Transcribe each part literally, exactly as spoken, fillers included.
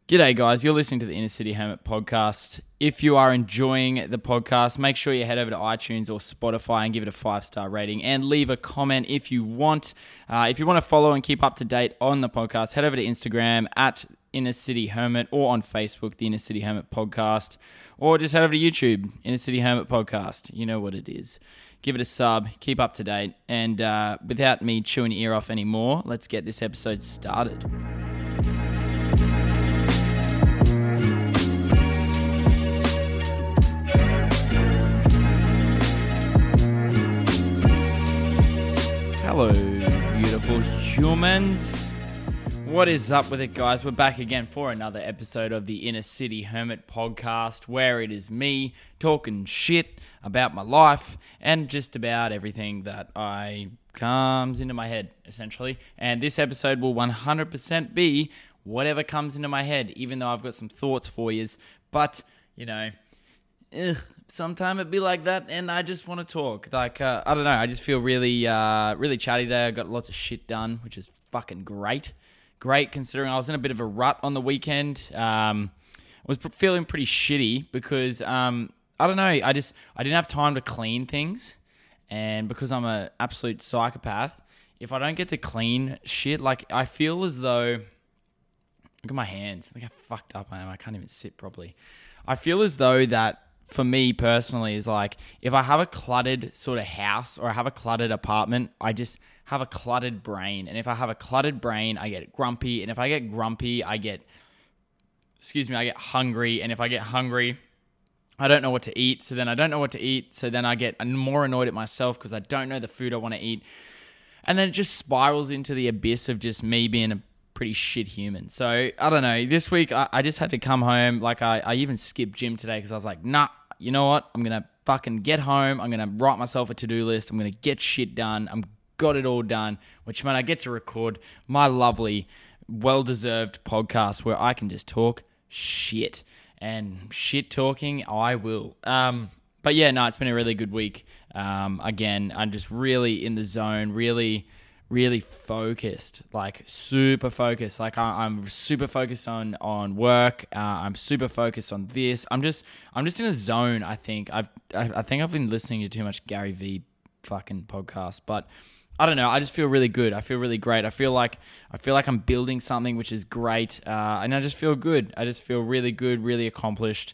G'day guys, you're listening to the Inner City Hermit podcast. If you are enjoying the podcast, make sure you head over to iTunes or Spotify and give it a five-star rating and leave a comment if you want. Uh, if you want to follow and keep up to date on the podcast, head over to Instagram at Inner City Hermit or on Facebook, the Inner City Hermit podcast, or just head over to YouTube, Inner City Hermit podcast. You know what it is. Give it a sub, keep up to date, and uh, without me chewing your ear off anymore, let's get this episode started. Hello, beautiful humans. What is up with it, guys? We're back again for another episode of the Inner City Hermit podcast, where it is me talking shit about my life and just about everything that I comes into my head, essentially. And this episode will one hundred percent be whatever comes into my head, even though I've got some thoughts for you. But, you know, ugh, sometimes it be like that, and I just want to talk. Like, uh, I don't know, I just feel really, uh, really chatty today. I got lots of shit done, which is fucking great. Great, considering I was in a bit of a rut on the weekend. Um, I was feeling pretty shitty because, um, I don't know, I just, I didn't have time to clean things, and because I'm an absolute psychopath, if I don't get to clean shit, like, I feel as though, look at my hands, look how fucked up I am, I can't even sit properly. I feel as though that, for me personally, is like, if I have a cluttered sort of house or I have a cluttered apartment, I just have a cluttered brain. And if I have a cluttered brain, I get grumpy. And if I get grumpy, I get, excuse me, I get hungry. And if I get hungry, I don't know what to eat. So then I don't know what to eat. So then I get more annoyed at myself because I don't know the food I want to eat. And then it just spirals into the abyss of just me being a pretty shit human. So I don't know. This week I, I just had to come home. Like I, I even skipped gym today because I was like, nah, you know what? I'm going to fucking get home. I'm going to write myself a to-do list. I'm going to get shit done. I'm got it all done, which meant I get to record my lovely, well-deserved podcast where I can just talk shit. And shit talking, I will. Um, but yeah, no, it's been a really good week. Um, again, I'm just really in the zone, really... really focused, like super focused. Like I, I'm super focused on, on work. Uh, I'm super focused on this. I'm just, I'm just in a zone. I think I've, I, I think I've been listening to too much Gary Vee fucking podcast, but I don't know. I just feel really good. I feel really great. I feel like, I feel like I'm building something, which is great. Uh, and I just feel good. I just feel really good, really accomplished.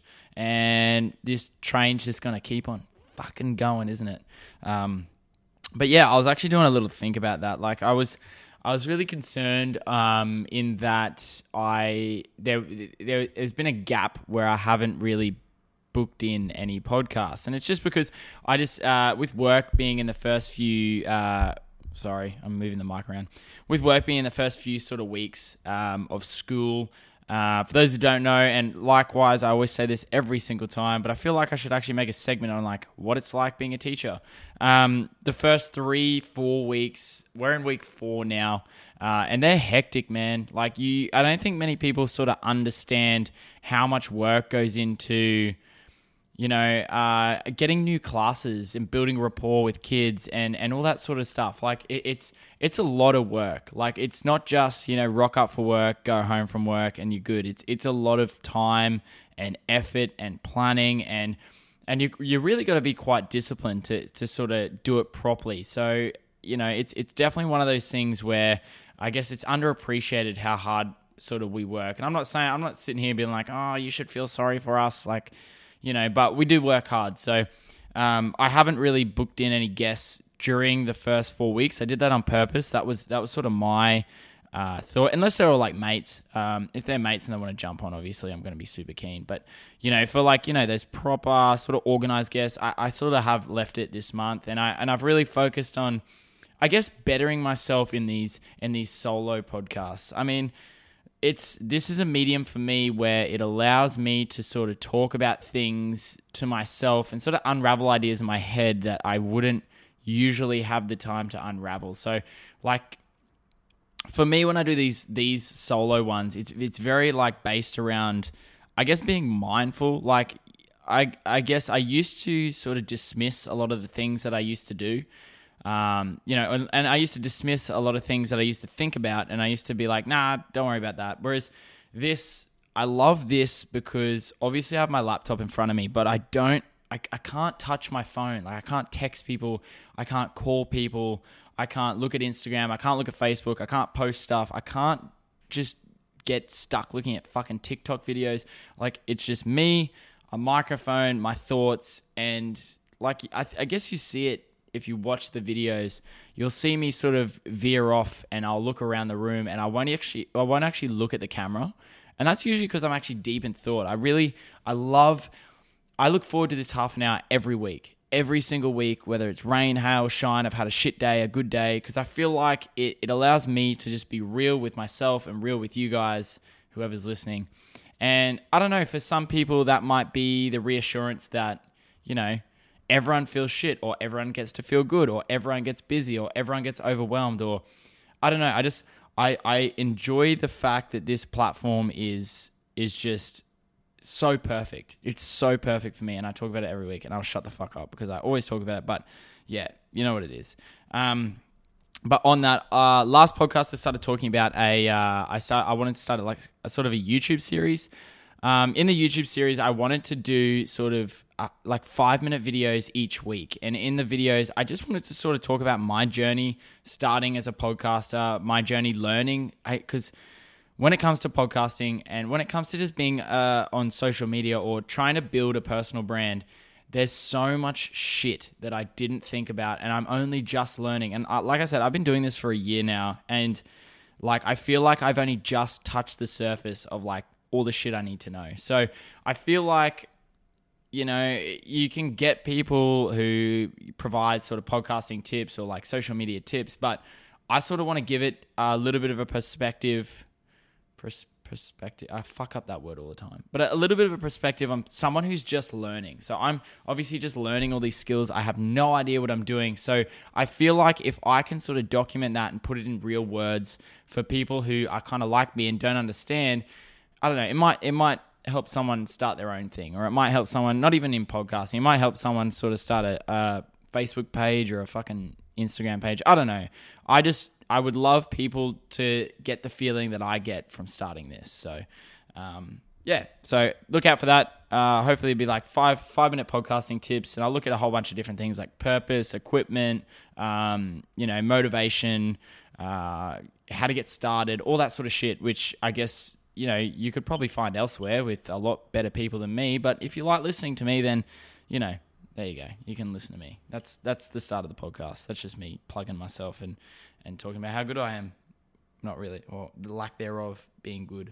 And this train's just going to keep on fucking going, isn't it? Um, But yeah, I was actually doing a little think about that. Like I was, I was really concerned um, in that I there there has been a gap where I haven't really booked in any podcasts, and it's just because I just uh, with work being in the first few. Uh, sorry, I'm moving the mic around. With work being in the first few sort of weeks um, of school. Uh, for those who don't know, and likewise, I always say this every single time, but I feel like I should actually make a segment on like what it's like being a teacher. Um, the first three, four weeks, we're in week four now, uh, and they're hectic, man. Like you, I don't think many people sort of understand how much work goes into, you know, uh, getting new classes and building rapport with kids and, and all that sort of stuff. Like it, it's it's a lot of work. Like it's not just, you know, rock up for work, go home from work and you're good. It's it's a lot of time and effort and planning and and you you really got to be quite disciplined to to sort of do it properly. So, you know, it's it's definitely one of those things where I guess it's underappreciated how hard sort of we work. And I'm not saying I'm not sitting here being like, "Oh, you should feel sorry for us." Like, you know, but we do work hard. So um, I haven't really booked in any guests during the first four weeks. I did that on purpose. That was that was sort of my uh, thought. Unless they're all like mates. Um, if they're mates and they want to jump on, obviously I'm going to be super keen. But, you know, for like, you know, those proper sort of organized guests, I, I sort of have left it this month. And, I, and I've really focused on, I guess, bettering myself in these in these solo podcasts. I mean... It's this is a medium for me where it allows me to sort of talk about things to myself and sort of unravel ideas in my head that I wouldn't usually have the time to unravel. So, like, for me, when I do these these solo ones, it's it's very like based around, I guess, being mindful. Like, I I guess I used to sort of dismiss a lot of the things that I used to do. Um, you know, and, and I used to dismiss a lot of things that I used to think about, and I used to be like, nah, don't worry about that. Whereas this, I love this because obviously I have my laptop in front of me, but I don't, I, I can't touch my phone. Like I can't text people. I can't call people. I can't look at Instagram. I can't look at Facebook. I can't post stuff. I can't just get stuck looking at fucking TikTok videos. Like it's just me, a microphone, my thoughts, and like I, I guess you see it if you watch the videos. You'll see me sort of veer off, and I'll look around the room, and I won't actually I won't actually look at the camera, and that's usually because I'm actually deep in thought. I really I love I look forward to this half an hour every week. Every single week, whether it's rain, hail, shine, I've had a shit day, a good day, because I feel like it, it allows me to just be real with myself and real with you guys, whoever's listening. And I don't know, for some people that might be the reassurance that, you know, everyone feels shit, or everyone gets to feel good, or everyone gets busy, or everyone gets overwhelmed, or I don't know. I just, I, I enjoy the fact that this platform is is just so perfect. It's so perfect for me, and I talk about it every week, and I'll shut the fuck up because I always talk about it, but yeah, you know what it is. Um, but on that, uh, last podcast I started talking about a, uh, I start, I wanted to start like a sort of a YouTube series. Um, in the YouTube series, I wanted to do sort of uh, like five minute videos each week. And in the videos, I just wanted to sort of talk about my journey starting as a podcaster, my journey learning, because when it comes to podcasting and when it comes to just being uh, on social media or trying to build a personal brand, there's so much shit that I didn't think about, and I'm only just learning. And uh, like I said, I've been doing this for a year now, and like I feel like I've only just touched the surface of like all the shit I need to know. So I feel like, you know, you can get people who provide sort of podcasting tips or like social media tips, but I sort of want to give it a little bit of a perspective Pers- perspective. I fuck up that word all the time. But a little bit of a perspective on someone who's just learning. So I'm obviously just learning all these skills. I have no idea what I'm doing. So I feel like if I can sort of document that and put it in real words for people who are kind of like me and don't understand, I don't know, it might it might help someone start their own thing, or it might help someone, not even in podcasting, it might help someone sort of start a, a Facebook page or a fucking Instagram page. I don't know. I just I would love people to get the feeling that I get from starting this. So, um, yeah. So look out for that. Uh, hopefully it'll be like five five minute podcasting tips, and I'll look at a whole bunch of different things like purpose, equipment, um, you know, motivation, uh, how to get started, all that sort of shit. Which I guess you know you could probably find elsewhere with a lot better people than me. But if you like listening to me, then you know. There you go. You can listen to me. That's that's the start of the podcast. That's just me plugging myself and, and talking about how good I am. Not really. Or the lack thereof being good.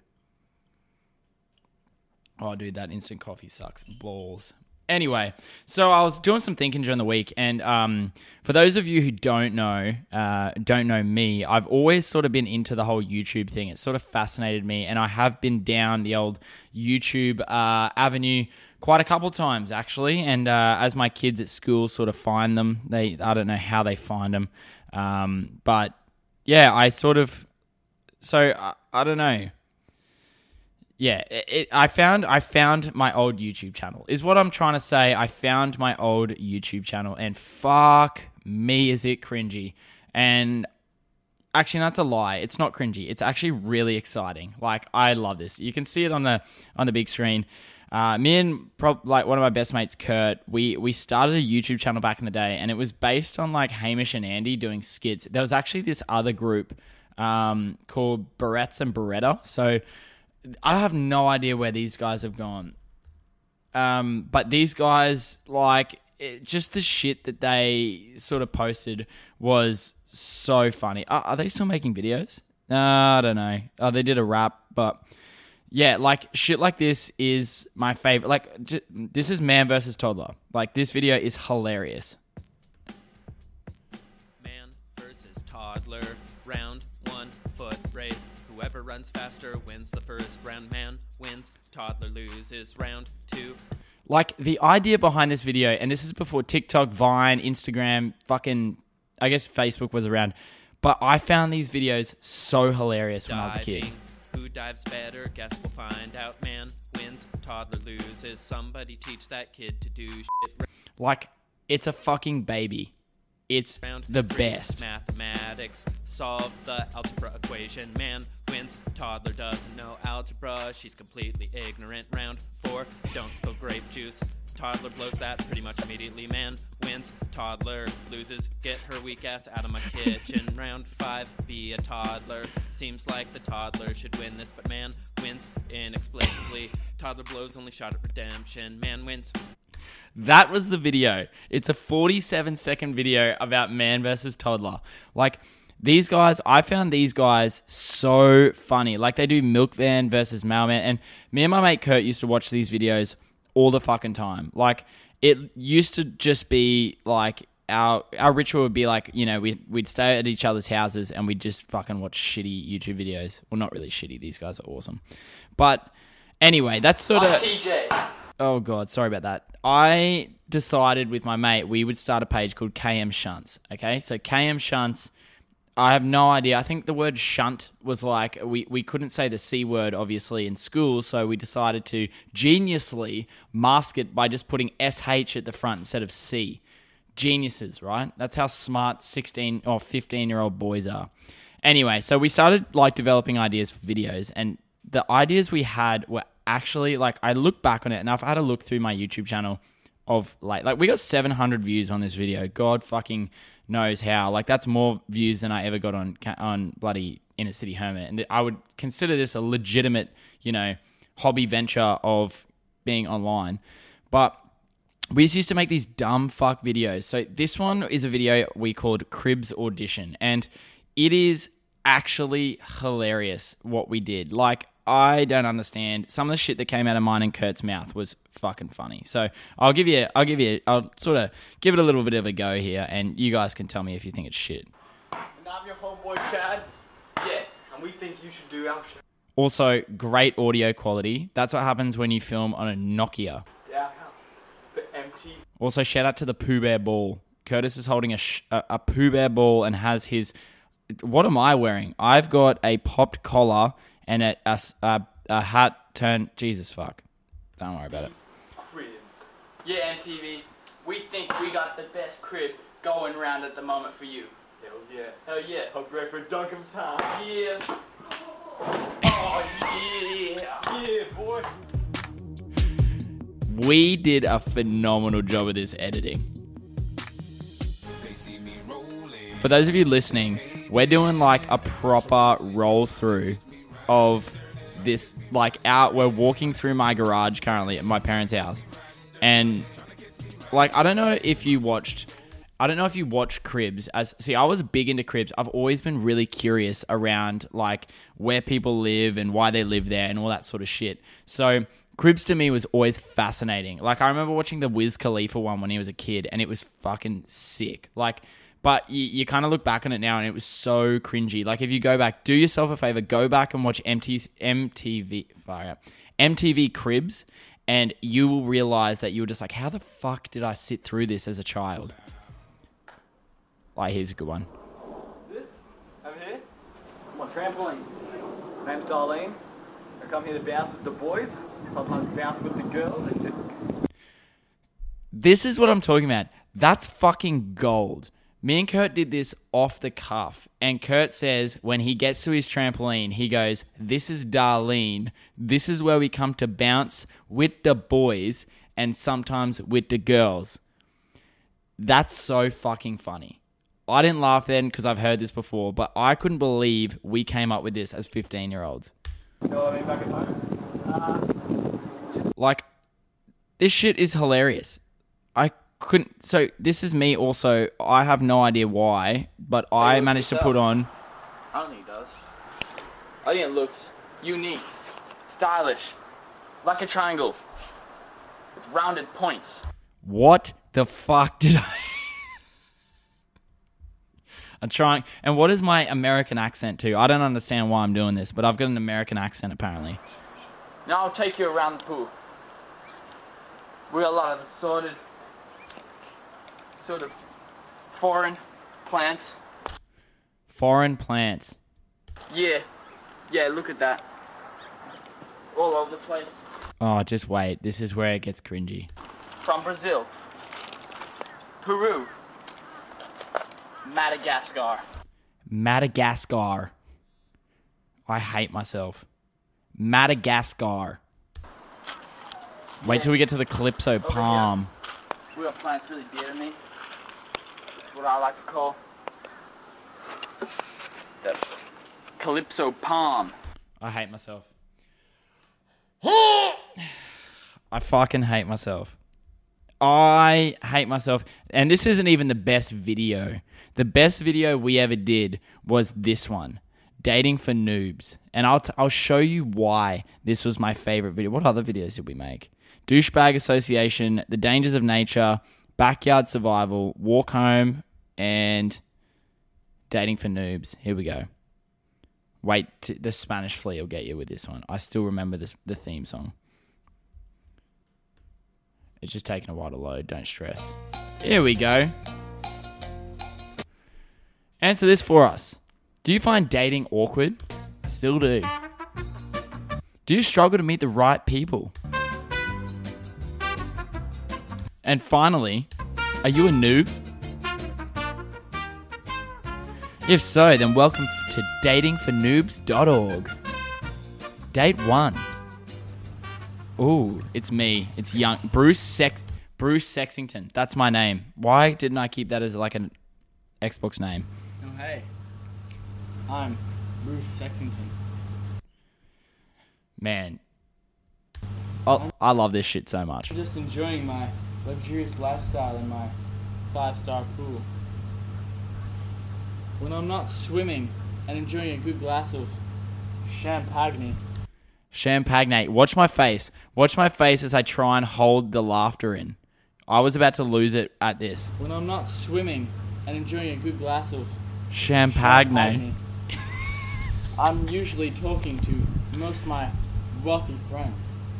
Oh, dude, that instant coffee sucks. Balls. Anyway, so I was doing some thinking during the week, and um, for those of you who don't know, uh, don't know me, I've always sort of been into the whole YouTube thing. It sort of fascinated me, and I have been down the old YouTube uh, avenue quite a couple times, actually. And uh, as my kids at school sort of find them, they I don't know how they find them, um, but yeah, I sort of so I, I don't know. Yeah, it, it, I found I found my old YouTube channel, is what I'm trying to say. I found my old YouTube channel, and fuck me, is it cringy. And actually, that's a lie. It's not cringy. It's actually really exciting. Like, I love this. You can see it on the on the big screen. Uh, me and pro- like one of my best mates, Kurt, we we started a YouTube channel back in the day, and it was based on like Hamish and Andy doing skits. There was actually this other group um, called Barrettes and Beretta. So I have no idea where these guys have gone. Um, but these guys, like, it, just the shit that they sort of posted was so funny. Are, are they still making videos? Uh, I don't know. Oh, they did a rap, but yeah, like, shit like this is my favorite. Like, j- this is Man versus Toddler. Like, this video is hilarious. Man versus Toddler, round one, foot race. Whoever runs faster wins the first round. Man wins, toddler loses round two. Like, the idea behind this video, and this is before TikTok, Vine, Instagram, fucking, I guess Facebook was around, but I found these videos so hilarious when I was a kid. Who dives better? Guess we'll find out. Man wins, toddler loses. Somebody teach that kid to do shit. Like, it's a fucking baby. It's Round the three, best. Mathematics. Solve the algebra equation. Man wins. Toddler doesn't know algebra. She's completely ignorant. Round four. Don't spill grape juice. Toddler blows that pretty much immediately. Man wins. Toddler loses. Get her weak ass out of my kitchen. Round five. Be a toddler. Seems like the toddler should win this, but man wins inexplicably. Toddler blows only shot at redemption. Man wins. That was the video. It's a forty-seven second video about man versus toddler. Like, these guys, I found these guys so funny. Like, they do milk van versus mailman. And me and my mate Kurt used to watch these videos all the fucking time. Like, it used to just be like, our our ritual would be like, you know, we'd, we'd stay at each other's houses and we'd just fucking watch shitty YouTube videos. Well, not really shitty. These guys are awesome. But anyway, that's sort of... Oh, God, sorry about that. I decided with my mate we would start a page called K M Shunts, okay? So K M Shunts, I have no idea. I think the word shunt was like, we, we couldn't say the C word, obviously, in school, so we decided to geniusly mask it by just putting S H at the front instead of C. Geniuses, right? That's how smart sixteen or fifteen-year-old boys are. Anyway, so we started, like, developing ideas for videos, and the ideas we had were actually, like, I look back on it and I've had a look through my YouTube channel of like, like we got seven hundred views on this video. God fucking knows how. Like, that's more views than I ever got on on bloody Inner City Hermit. And I would consider this a legitimate, you know, hobby venture of being online. But we just used to make these dumb fuck videos. So this one is a video we called Cribs Audition, and it is actually hilarious what we did. Like, I don't understand. Some of the shit that came out of mine and Kurt's mouth was fucking funny. So I'll give you, I'll give you, I'll sort of give it a little bit of a go here, and you guys can tell me if you think it's shit. And I'm your homeboy Chad. Yeah, and we think you should do our shit. Also, great audio quality. That's what happens when you film on a Nokia. Yeah, the M T. Also, shout out to the Pooh Bear ball. Curtis is holding a, sh- a, a Pooh Bear ball and has his... What am I wearing? I've got a popped collar and a, a, a, a hat turned... Jesus, fuck. Don't worry about it. Yeah, M T V. We think we got the best crib going around at the moment for you. Hell yeah. Hell yeah. Hope you're ready for Duncan time. Yeah. Oh, yeah. Yeah, boy. We did a phenomenal job of this editing. For those of you listening, we're doing like a proper roll through of this, like out, we're walking through my garage currently at my parents' house. And like, I don't know if you watched, I don't know if you watch Cribs. As see, I was big into Cribs. I've always been really curious around like where people live and why they live there and all that sort of shit. So Cribs to me was always fascinating. Like, I remember watching the Wiz Khalifa one when he was a kid, and it was fucking sick. Like, but you, you kind of look back on it now, and it was so cringy. Like, if you go back, do yourself a favor, go back and watch M T V, M T V, fire, M T V Cribs, and you will realize that you were just like, how the fuck did I sit through this as a child? Like, here's a good one. This? Over here? Come on, trampoline. Name's Darlene. I come here to bounce with the boys. Sometimes bounce with the girls. This is what I'm talking about. That's fucking gold. Me and Kurt did this off the cuff. And Kurt says when he gets to his trampoline, he goes, this is Darlene. This is where we come to bounce with the boys and sometimes with the girls. That's so fucking funny. I didn't laugh then because I've heard this before, but I couldn't believe we came up with this as fifteen-year-olds. You know what I mean back at home? Uh, Like, this shit is hilarious. I couldn't... So, this is me also. I have no idea why, but I look managed to yourself. put on... I don't think it does. I think it looks unique, stylish, like a triangle, with rounded points. What the fuck did I... I'm trying... And what is my American accent too? I don't understand why I'm doing this, but I've got an American accent apparently. Now I'll take you around the pool. We got a lot of assorted, sort of foreign plants. Foreign plants. Yeah, yeah, look at that. All over the place. Oh, just wait. This is where it gets cringy. From Brazil, Peru, Madagascar. Madagascar. I hate myself. Madagascar. Wait till we get to the Calypso Over Palm. Real plants really dear to me. That's what I like to call the Calypso Palm. I hate myself. I fucking hate myself. I hate myself. And this isn't even the best video. The best video we ever did was this one. Dating for Noobs. And I'll, t- I'll show you why this was my favorite video. What other videos did we make? Douchebag Association, The Dangers of Nature, Backyard Survival, Walk Home, and Dating for Noobs. Here we go. Wait, t- the Spanish Flea will get you with this one. I still remember this, the theme song. It's just taking a while to load. Don't stress. Here we go. Answer this for us. Do you find dating awkward? Still do. Do you struggle to meet the right people? And finally, are you a noob? If so, then welcome to dating for noobs dot org. Date one. Ooh, it's me. It's young Bruce Sex Bruce Sexington. That's my name. Why didn't I keep that as like an Xbox name? Oh, hey. I'm Bruce Sexington. Man, I I love this shit so much. I'm just enjoying my luxurious lifestyle in my five-star pool. When I'm not swimming and enjoying a good glass of champagne. Champagne. Watch my face. Watch my face as I try and hold the laughter in. I was about to lose it at this. When I'm not swimming and enjoying a good glass of Champagne. champagne. I'm usually talking to most of my wealthy friends.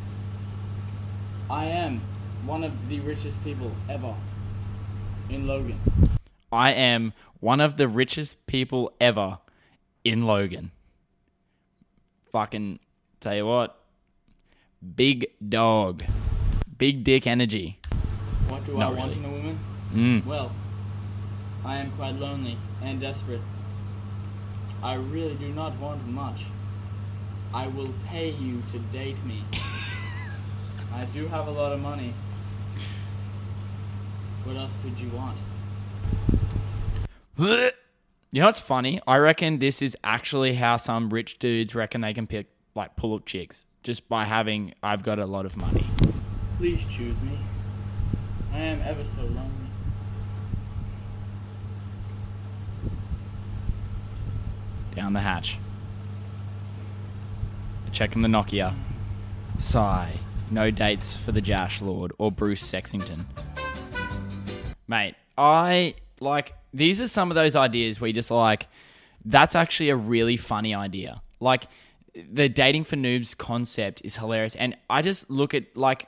I am one of the richest people ever in Logan. I am one of the richest people ever in Logan. Fucking tell you what. Big dog. Big dick energy. What do Not I want really. in a woman? Mm. Well, I am quite lonely and desperate. I really do not want much. I will pay you to date me. I do have a lot of money. What else would you want? You know what's funny? I reckon this is actually how some rich dudes reckon they can pick, like, pull up chicks. Just by having, I've got a lot of money. Please choose me. I am ever so lonely. Down the hatch. Checking the Nokia. Sigh. No dates for the Jash Lord or Bruce Sexington. Mate, I, like, these are some of those ideas where you just like, that's actually a really funny idea. Like, the dating for noobs concept is hilarious. And I just look at, like,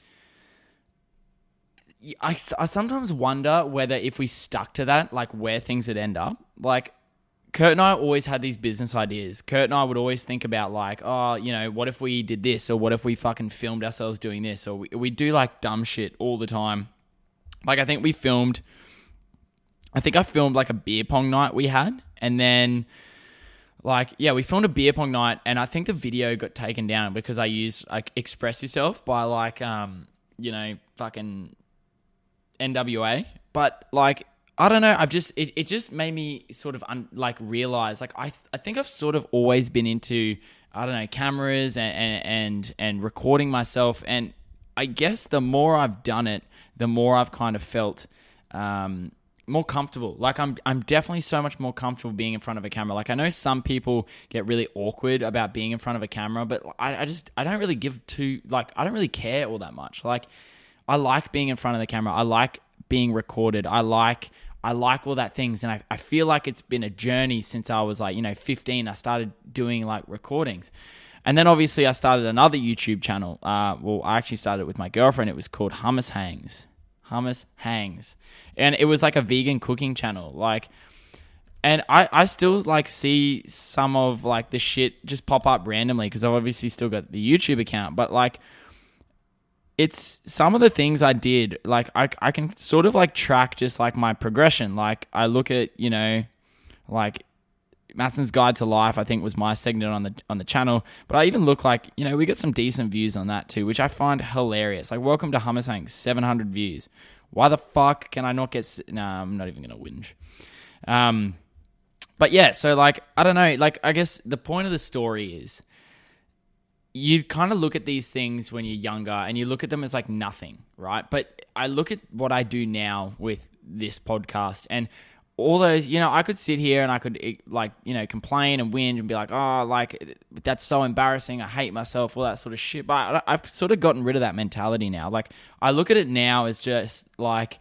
I, I sometimes wonder whether if we stuck to that, like, where things would end up. Like, Kurt and I always had these business ideas. Kurt and I would always think about, like, oh, you know, what if we did this? Or what if we fucking filmed ourselves doing this? Or we, we do, like, dumb shit all the time. Like, I think we filmed... I think I filmed, like, a beer pong night we had. And then, like, yeah, we filmed a beer pong night. And I think the video got taken down because I used, like, Express Yourself by, like, um, you know, fucking N W A. But, like... I don't know. I've just it, it just made me sort of un, like realize like I I think I've sort of always been into I don't know cameras and, and and and recording myself, and I guess the more I've done it, the more I've kind of felt um, more comfortable. Like I'm I'm definitely so much more comfortable being in front of a camera. Like I know some people get really awkward about being in front of a camera, but I, I just I don't really give too like I don't really care all that much. Like I like being in front of the camera. I like being recorded. I like I like all that things, and I, I feel like it's been a journey since I was like, you know, fifteen. I started doing like recordings. And then obviously I started another YouTube channel. Uh, well, I actually started it with my girlfriend. It was called Hummus Hangs. Hummus Hangs. And it was like a vegan cooking channel. Like, and I, I still like see some of like the shit just pop up randomly because I've obviously still got the YouTube account. But like, it's some of the things I did, like I, I can sort of like track just like my progression. Like I look at, you know, like Matson's Guide to Life, I think was my segment on the on the channel. But I even look like, you know, we got some decent views on that too, which I find hilarious. Like Welcome to Hummersang, seven hundred views. Why the fuck can I not get... S- nah, I'm not even going to whinge. Um, but yeah, so like, I don't know. Like, I guess the point of the story is you kind of look at these things when you're younger and you look at them as like nothing, right? But I look at what I do now with this podcast and all those, you know, I could sit here and I could like, you know, complain and whinge and be like, oh, like that's so embarrassing. I hate myself, all that sort of shit. But I've sort of gotten rid of that mentality now. Like I look at it now as just like,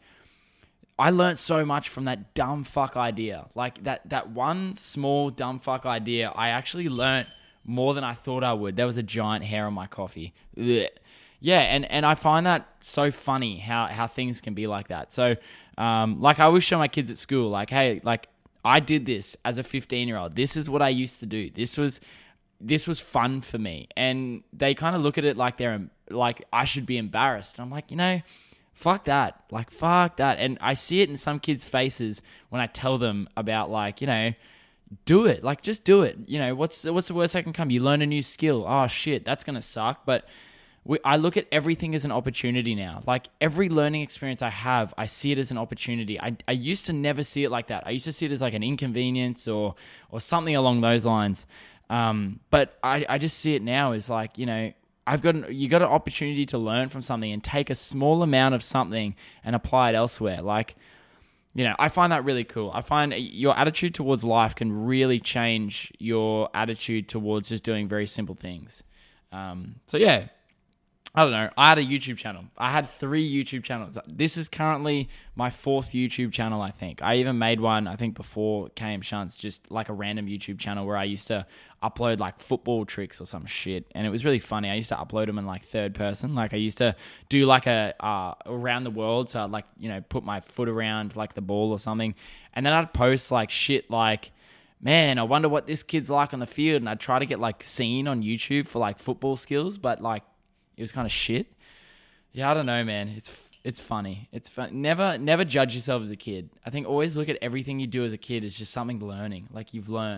I learned so much from that dumb fuck idea. Like that, that one small dumb fuck idea, I actually learned more than I thought I would. There was a giant hair on my coffee. Ugh. Yeah, and, and I find that so funny how, how things can be like that. So, um, like I always show my kids at school, like, hey, like I did this as a fifteen-year-old. This is what I used to do. This was this was fun for me. And they kind of look at it like they're like I should be embarrassed. And I'm like, you know, fuck that. Like, fuck that. And I see it in some kids' faces when I tell them about like, you know, do it. Like, just do it. You know, what's what's the worst that can come? You learn a new skill. Oh, shit, that's going to suck. But we, I look at everything as an opportunity now. Like, every learning experience I have, I see it as an opportunity. I, I used to never see it like that. I used to see it as like an inconvenience or or something along those lines. Um, but I, I just see it now as like, you know, I've got an, you got an opportunity to learn from something and take a small amount of something and apply it elsewhere. Like, you know, I find that really cool. I find your attitude towards life can really change your attitude towards just doing very simple things. Um, so yeah, I don't know. I had a YouTube channel. I had three YouTube channels. This is currently my fourth YouTube channel, I think. I even made one, I think, before K M Shunts, just like a random YouTube channel where I used to upload like football tricks or some shit. And it was really funny. I used to upload them in like third person. Like I used to do like a uh, around the world. So I'd like, you know, put my foot around like the ball or something. And then I'd post like shit like, man, I wonder what this kid's like on the field. And I'd try to get like seen on YouTube for like football skills, but like, it was kind of shit. Yeah, I don't know, man. It's it's funny. It's fun. Never never judge yourself as a kid. I think always look at everything you do as a kid as just something learning. Like you've learned.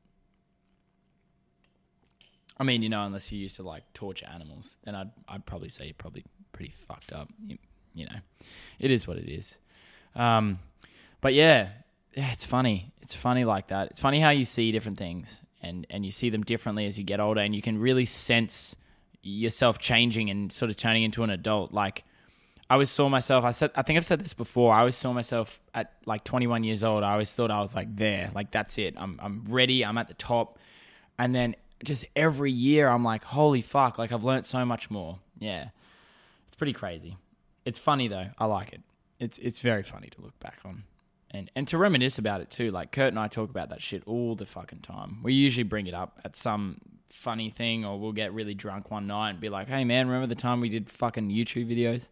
I mean, you know, unless you used to like torture animals, then I'd I'd probably say you're probably pretty fucked up. You, you know, it is what it is. Um, but yeah, yeah, it's funny. It's funny like that. It's funny how you see different things and and you see them differently as you get older, and you can really sense yourself changing and sort of turning into an adult. Like I always saw myself, I said, I think I've said this before. I always saw myself at like twenty-one years old. I always thought I was like there, like that's it. I'm, I'm ready. I'm at the top. And then just every year I'm like, holy fuck. Like I've learned so much more. Yeah. It's pretty crazy. It's funny though. I like it. It's, it's very funny to look back on and, and to reminisce about it too. Like Kurt and I talk about that shit all the fucking time. We usually bring it up at some funny thing, or we'll get really drunk one night and be like, hey man, remember the time we did fucking YouTube videos?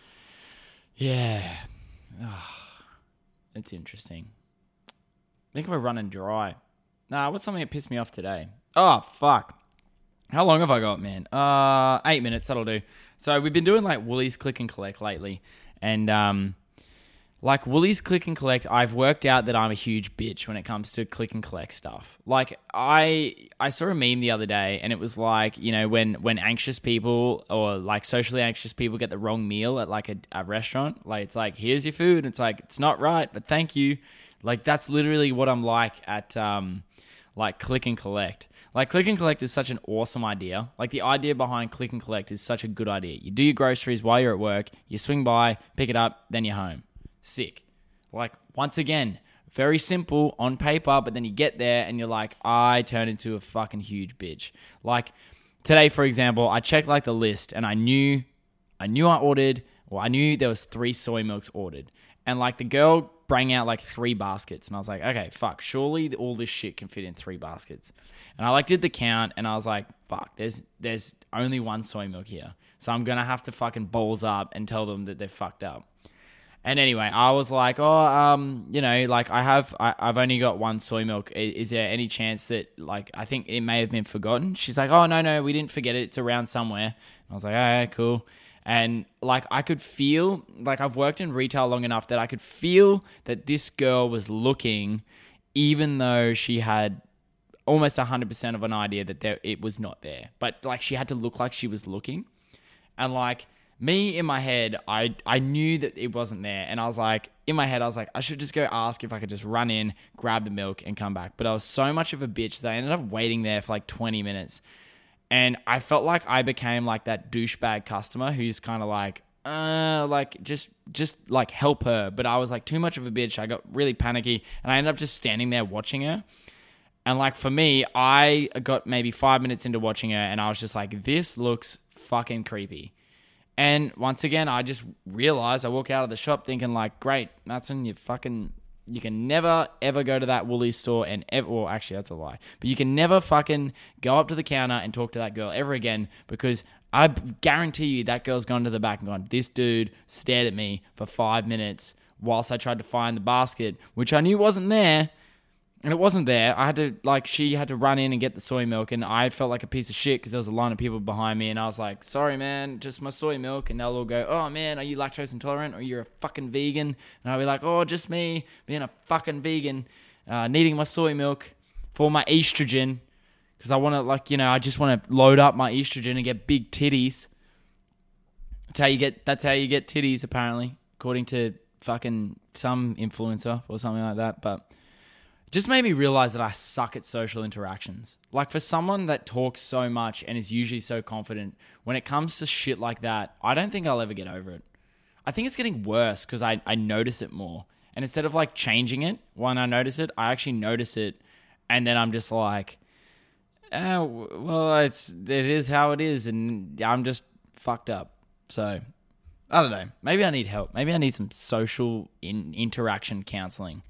Yeah. Oh, it's interesting. I think we're running dry. Nah, what's something that pissed me off today? Oh, fuck. How long have I got, man? Uh, eight minutes, that'll do. So we've been doing like Woolies Click and Collect lately. And, um, like Woolies Click and Collect, I've worked out that I'm a huge bitch when it comes to click and collect stuff. Like I I saw a meme the other day and it was like, you know, when, when anxious people or like socially anxious people get the wrong meal at like a, a restaurant, like it's like, here's your food. It's like, it's not right, but thank you. Like that's literally what I'm like at um like Click and Collect. Like Click and Collect is such an awesome idea. Like the idea behind Click and Collect is such a good idea. You do your groceries while you're at work, you swing by, pick it up, then you're home. Sick. Like, once again, very simple on paper, but then you get there and you're like, I turned into a fucking huge bitch. Like, today, for example, I checked, like, the list, and I knew, I knew I ordered, well, I knew there was three soy milks ordered. And, like, the girl bring out, like, three baskets, and I was like, okay, fuck, surely all this shit can fit in three baskets. And I, like, did the count, and I was like, fuck, there's there's only one soy milk here. So I'm going to have to fucking balls up and tell them that they're fucked up. And anyway, I was like, oh, um, you know, like I have, I, I've only got one soy milk. Is, is there any chance that, like, I think it may have been forgotten? She's like, oh, no, no, we didn't forget it. It's around somewhere. And I was like, all right, cool. And like I could feel, like I've worked in retail long enough that I could feel that this girl was looking, even though she had almost one hundred percent of an idea that there, it was not there. But like she had to look like she was looking. And like me in my head, I, I knew that it wasn't there. And I was like, in my head, I was like, I should just go ask if I could just run in, grab the milk and come back. But I was so much of a bitch that I ended up waiting there for like twenty minutes. And I felt like I became like that douchebag customer who's kind of like, uh, like just, just like help her. But I was like too much of a bitch. I got really panicky and I ended up just standing there watching her. And like for me, I got maybe five minutes into watching her and I was just like, this looks fucking creepy. And once again, I just realized, I walk out of the shop thinking like, great, Matson, you fucking, you can never, ever go to that Woolies store and ever, well, actually that's a lie, but you can never fucking go up to the counter and talk to that girl ever again, because I guarantee you that girl's gone to the back and gone, this dude stared at me for five minutes whilst I tried to find the basket, which I knew wasn't there. And it wasn't there. I had to, like, she had to run in and get the soy milk, and I felt like a piece of shit because there was a line of people behind me, and I was like, sorry, man, just my soy milk. And they'll all go, oh, man, are you lactose intolerant or you're a fucking vegan? And I'll be like, oh, just me being a fucking vegan, uh, needing my soy milk for my estrogen because I want to, like, you know, I just want to load up my estrogen and get big titties. That's how you get, that's how you get titties, apparently, according to fucking some influencer or something like that, but... just made me realize that I suck at social interactions. Like for someone that talks so much and is usually so confident, when it comes to shit like that, I don't think I'll ever get over it. I think it's getting worse because I, I notice it more. And instead of like changing it when I notice it, I actually notice it. And then I'm just like, oh, well, it's, it is how it is. And I'm just fucked up. So I don't know. Maybe I need help. Maybe I need some social in, interaction counseling.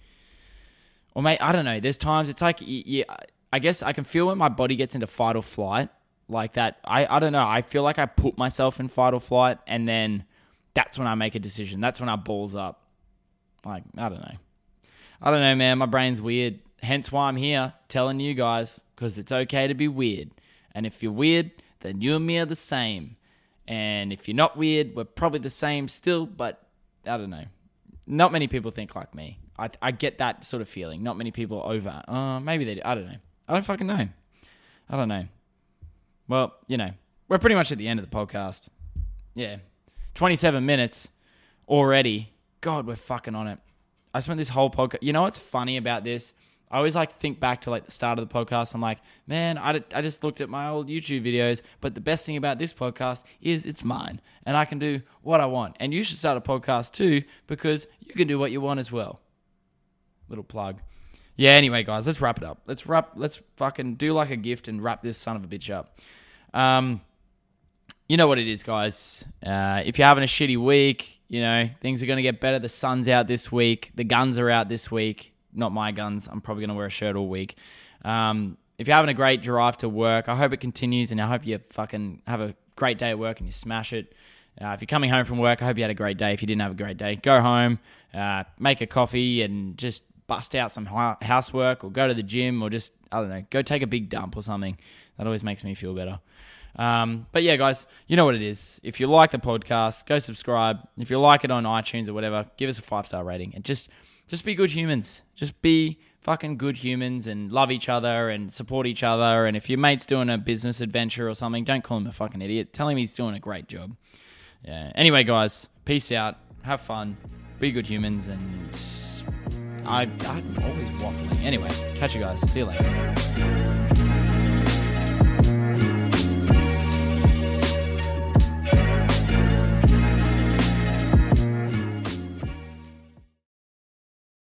Or mate, I don't know. There's times it's like, yeah, I guess I can feel when my body gets into fight or flight like that. I, I don't know. I feel like I put myself in fight or flight and then that's when I make a decision. That's when I balls up. Like, I don't know. I don't know, man. My brain's weird. Hence why I'm here telling you guys, because it's okay to be weird. And if you're weird, then you and me are the same. And if you're not weird, we're probably the same still, but I don't know. Not many people think like me. I I get that sort of feeling. Not many people over. Uh, maybe they do. I don't know. I don't fucking know. I don't know. Well, you know, we're pretty much at the end of the podcast. Yeah. twenty-seven minutes already. God, we're fucking on it. I spent this whole podcast. You know what's funny about this? I always like think back to like the start of the podcast. I'm like, man, I, I just looked at my old YouTube videos, but the best thing about this podcast is it's mine and I can do what I want. And you should start a podcast too because you can do what you want as well. Little plug. Yeah, anyway, guys, let's wrap it up. Let's wrap, let's fucking do like a gift and wrap this son of a bitch up. Um, you know what it is, guys. Uh, if you're having a shitty week, you know, things are going to get better. The sun's out this week. The guns are out this week. Not my guns. I'm probably going to wear a shirt all week. Um, if you're having a great drive to work, I hope it continues, and I hope you fucking have a great day at work and you smash it. Uh, if you're coming home from work, I hope you had a great day. If you didn't have a great day, go home, uh, make a coffee, and just bust out some housework, or go to the gym, or just, I don't know, go take a big dump or something. That always makes me feel better. Um, but yeah, guys, you know what it is. If you like the podcast, go subscribe. If you like it on iTunes or whatever, give us a five-star rating, and just... Just be good humans. Just be fucking good humans and love each other and support each other. And if your mate's doing a business adventure or something, don't call him a fucking idiot. Tell him he's doing a great job. Yeah. Anyway, guys, peace out. Have fun. Be good humans. And I, I'm always waffling. Anyway, catch you guys. See you later.